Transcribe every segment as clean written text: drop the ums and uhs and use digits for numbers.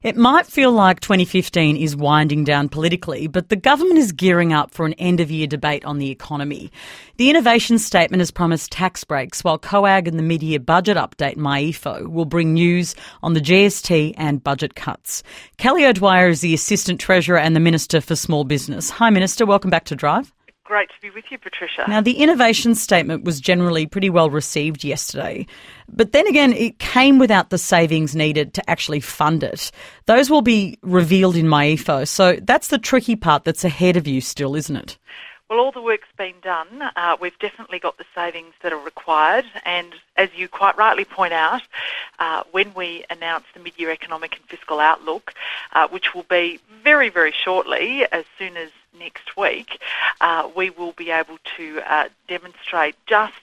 It might feel like 2015 is winding down politically, but the government is gearing up for an end-of-year debate on the economy. The innovation statement has promised tax breaks, while COAG and the mid-year budget update, MyEFO, will bring news on the GST and budget cuts. Kelly O'Dwyer is the Assistant Treasurer and the Minister for Small Business. Hi, Minister. Welcome back to Drive. Great to be with you, Patricia. Now, the innovation statement was generally pretty well received yesterday, but then again, it came without the savings needed to actually fund it. Those will be revealed in MyEFO, so that's the tricky part that's ahead of you still, isn't it? Well, all the work's been done. We've definitely got the savings that are required, and as you quite rightly point out, when we announce the mid-year economic and fiscal outlook, which will be very, very shortly, as soon as next week, we will be able to demonstrate just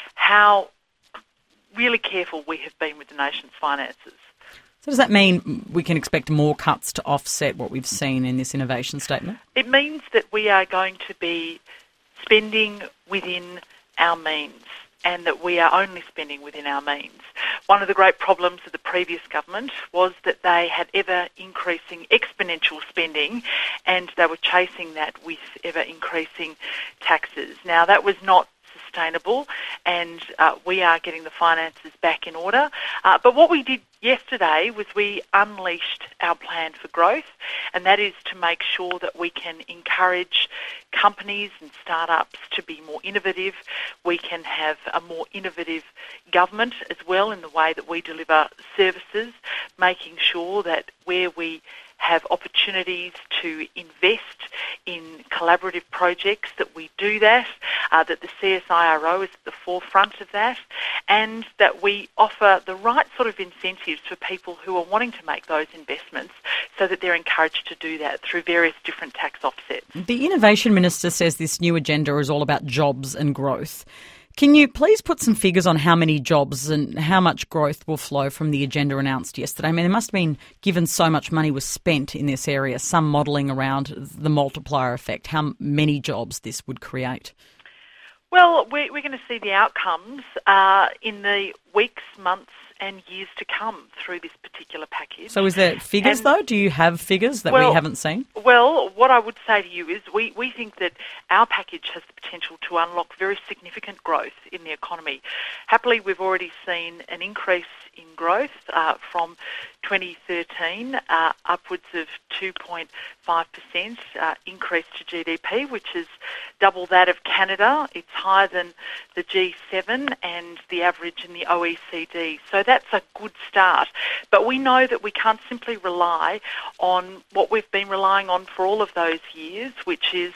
how really careful we have been with the nation's finances. So does that mean we can expect more cuts to offset what we've seen in this innovation statement? It means that we are going to be spending within our means, and that we are only spending within our means. One of the great problems of the previous government was that they had ever-increasing exponential spending, and they were chasing that with ever-increasing taxes. Now, that was not sustainable, and we are getting the finances back in order. But what we did yesterday was we unleashed our plan for growth, and that is to make sure that we can encourage companies and startups to be more innovative. We can have a more innovative government as well in the way that we deliver services, making sure that where we have opportunities to invest in collaborative projects, that we do that, that the CSIRO is at the forefront of that, and that we offer the right sort of incentives for people who are wanting to make those investments so that they're encouraged to do that through various different tax offsets. The Innovation Minister says this new agenda is all about jobs and growth. Can you please put some figures on how many jobs and how much growth will flow from the agenda announced yesterday? I mean, there must have been, given so much money was spent in this area, some modelling around the multiplier effect, how many jobs this would create. Well, we're going to see the outcomes in the weeks, months and years to come through this particular package. So is there figures, though? Do you have figures that we haven't seen? Well, what I would say to you is we think that our package has the potential to unlock very significant growth in the economy. Happily, we've already seen an increase in growth from 2013, upwards of 2.5% increase to GDP, which is double that of Canada. It's higher than the G7 and the average in the OECD. So that's a good start. But we know that we can't simply rely on what we've been relying on for all of those years, which is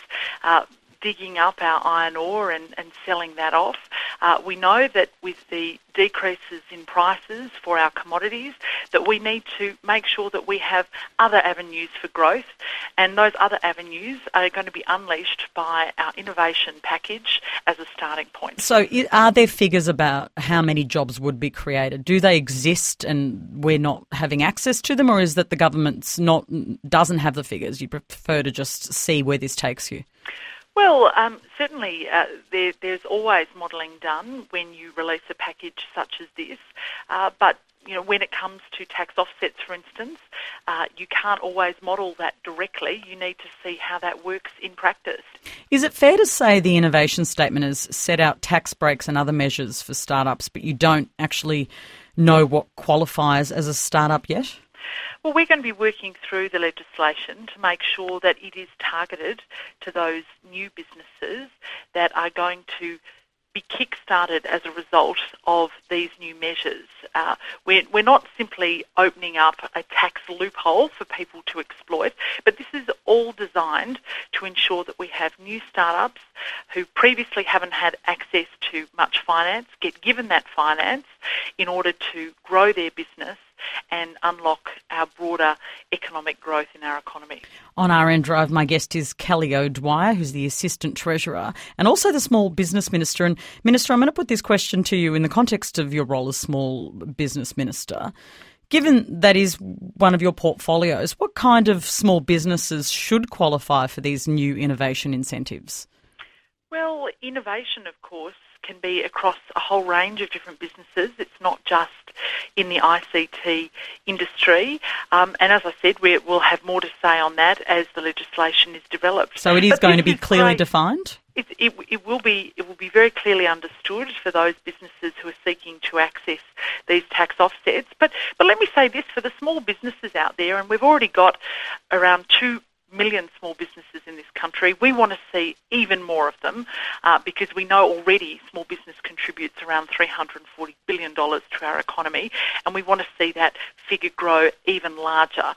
digging up our iron ore and selling that off. We know that with the decreases in prices for our commodities, that we need to make sure that we have other avenues for growth, and those other avenues are going to be unleashed by our innovation package as a starting point. So are there figures about how many jobs would be created? Do they exist and we're not having access to them, or is that the government doesn't have the figures? You prefer to just see where this takes you? Well, certainly there's always modelling done when you release a package such as this, but when it comes to tax offsets, for instance, you can't always model that directly. You need to see how that works in practice. Is it fair to say the innovation statement has set out tax breaks and other measures for startups, but you don't actually know what qualifies as a startup yet? Well, we're going to be working through the legislation to make sure that it is targeted to those new businesses that are going to be kick-started as a result of these new measures. We're not simply opening up a tax loophole for people to exploit, but this is all designed to ensure that we have new startups who previously haven't had access to much finance, get given that finance in order to grow their business and unlock our broader economic growth in our economy. On RN Drive, my guest is Kelly O'Dwyer, who's the Assistant Treasurer and also the Small Business Minister. And Minister, I'm going to put this question to you in the context of your role as Small Business Minister. Given that is one of your portfolios, what kind of small businesses should qualify for these new innovation incentives? Well, innovation, of course, can be across a whole range of different businesses. It's not just in the ICT industry. And as I said, we'll have more to say on that as the legislation is developed. So it is going to be clearly defined? It will be very clearly understood for those businesses who are seeking to access these tax offsets. But let me say this, for the small businesses out there, and we've already got around 2 million small businesses in this country, we want to see even more of them because we know already small business contributes around $340 billion to our economy, and we want to see that figure grow even larger.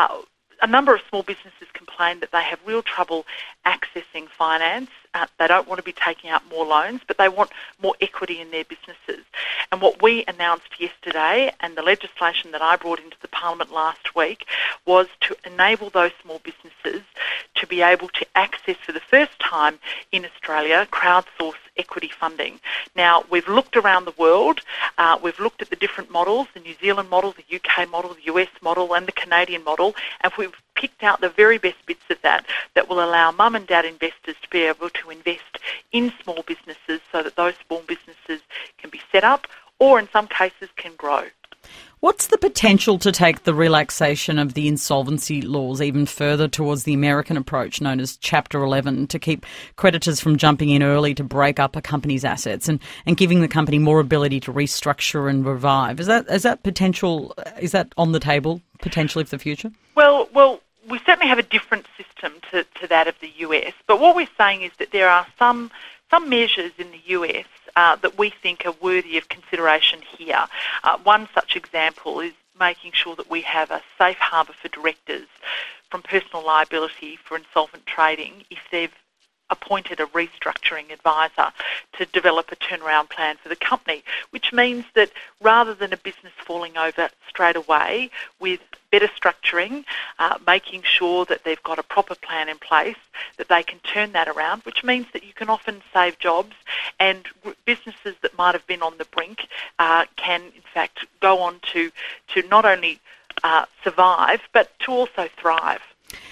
A number of small businesses complain that they have real trouble accessing finance. They don't want to be taking out more loans, but they want more equity in their businesses. And what we announced yesterday, and the legislation that I brought into the Parliament last week, was to enable those small businesses to be able to access for the first time in Australia crowdsource equity funding. Now, we've looked around the world, we've looked at the different models, the New Zealand model, the UK model, the US model and the Canadian model, and we've picked out the very best bits of that will allow mum and dad investors to be able to invest in small businesses so that those small businesses can be set up or in some cases can grow. What's the potential to take the relaxation of the insolvency laws even further towards the American approach known as Chapter 11 to keep creditors from jumping in early to break up a company's assets and giving the company more ability to restructure and revive? Is that potential, is that on the table potentially for the future? Well, we certainly have a different system to that of the US, but what we're saying is that there are some measures in the US that we think are worthy of consideration here. One such example is making sure that we have a safe harbour for directors from personal liability for insolvent trading if they've appointed a restructuring advisor to develop a turnaround plan for the company, which means that rather than a business falling over straight away, with better structuring, making sure that they've got a proper plan in place, that they can turn that around, which means that you can often save jobs and businesses that might have been on the brink can in fact go on to not only survive but to also thrive.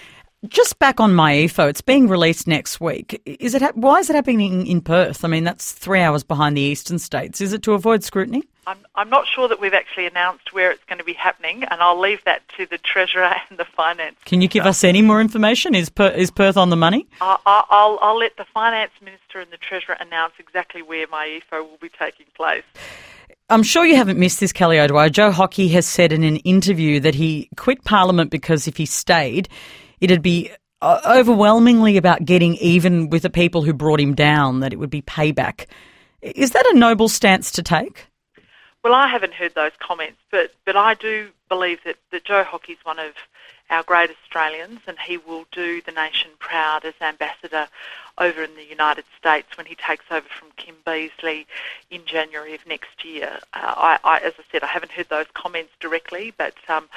Just back on MyEFO, it's being released next week. Why is it happening in Perth? I mean, that's 3 hours behind the eastern states. Is it to avoid scrutiny? I'm not sure that we've actually announced where it's going to be happening, and I'll leave that to the Treasurer and the Finance Minister. Can you give us any more information? Is Perth on the money? I'll let the Finance Minister and the Treasurer announce exactly where MyEFO will be taking place. I'm sure you haven't missed this, Kelly O'Dwyer. Joe Hockey has said in an interview that he quit Parliament because if he stayed, it'd be overwhelmingly about getting even with the people who brought him down, that it would be payback. Is that a noble stance to take? Well, I haven't heard those comments, but I do believe that Joe Hockey's one of our great Australians, and he will do the nation proud as ambassador over in the United States when he takes over from Kim Beazley in January of next year. As I said, I haven't heard those comments directly, but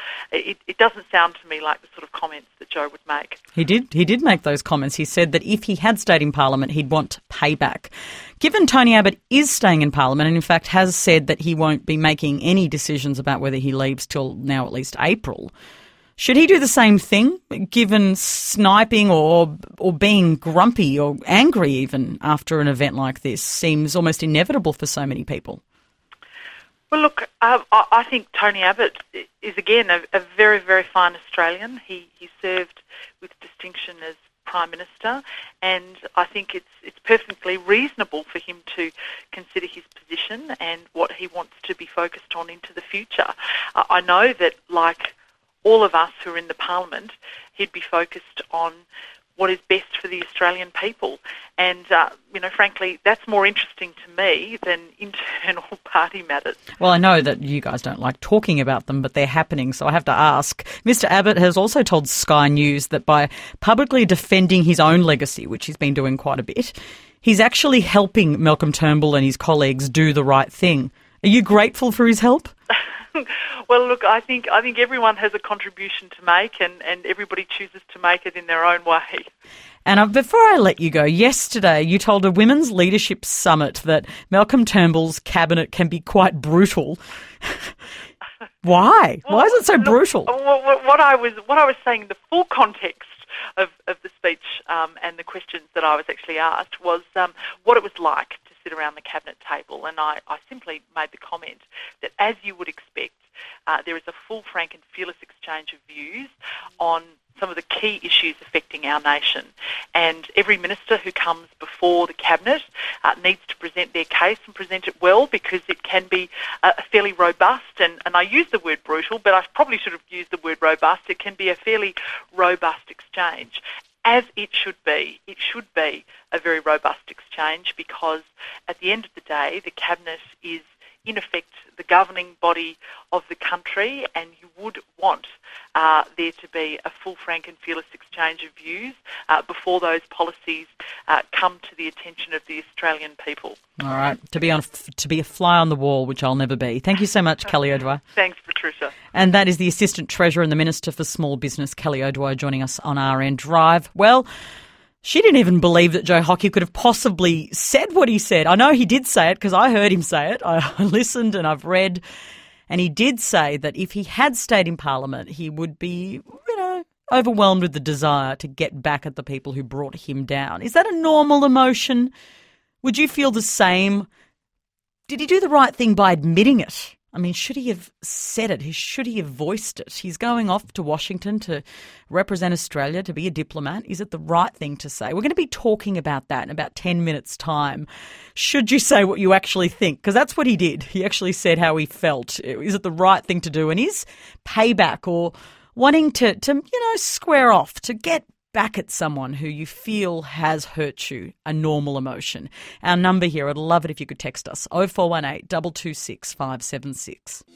it doesn't sound to me like the sort of comments that Joe would make. He did make those comments. He said that if he had stayed in Parliament, he'd want payback. Given Tony Abbott is staying in Parliament and in fact has said that he won't be making any decisions about whether he leaves till now at least April, should he do the same thing, given sniping or being grumpy or angry even after an event like this seems almost inevitable for so many people? Well, look, I think Tony Abbott is, again, a very, very fine Australian. He served with distinction as Prime Minister, and I think it's perfectly reasonable for him to consider his position and what he wants to be focused on into the future. I know that, like all of us who are in the Parliament, he'd be focused on what is best for the Australian people. And, frankly, that's more interesting to me than internal party matters. Well, I know that you guys don't like talking about them, but they're happening, so I have to ask. Mr Abbott has also told Sky News that by publicly defending his own legacy, which he's been doing quite a bit, he's actually helping Malcolm Turnbull and his colleagues do the right thing. Are you grateful for his help? Well, look, I think everyone has a contribution to make, and everybody chooses to make it in their own way. And before I let you go, yesterday you told a Women's Leadership Summit that Malcolm Turnbull's cabinet can be quite brutal. Why? Why is it so brutal? What I was saying, the full context of the speech and the questions that I was actually asked was what it was like to sit around the cabinet table. And I simply made the comment that, as you would expect, there is a full, frank and fearless exchange of views on some of the key issues affecting our nation. And every minister who comes before the cabinet needs to present their case and present it well, because it can be fairly robust. And I use the word brutal, but I probably should have used the word robust. It can be a fairly robust exchange, as it should be. It should be a very robust exchange, because at the end of the day, the cabinet is in effect the governing body of the country, and you would want there to be a full, frank and fearless exchange of views before those policies come to the attention of the Australian people. All right, to be a fly on the wall, which I'll never be. Thank you so much, Kelly Oduor. Thanks, Patricia. And that is the Assistant Treasurer and the Minister for Small Business, Kelly Oduor, joining us on RN Drive. Well, she didn't even believe that Joe Hockey could have possibly said what he said. I know he did say it because I heard him say it. I listened and I've read. And he did say that if he had stayed in Parliament, he would be, overwhelmed with the desire to get back at the people who brought him down. Is that a normal emotion? Would you feel the same? Did he do the right thing by admitting it? I mean, should he have said it? Should he have voiced it? He's going off to Washington to represent Australia, to be a diplomat. Is it the right thing to say? We're going to be talking about that in about 10 minutes' time. Should you say what you actually think? Because that's what he did. He actually said how he felt. Is it the right thing to do? And is payback or wanting to square off, to get back at someone who you feel has hurt you, a normal emotion? Our number here, I'd love it if you could text us, 0418 226 576.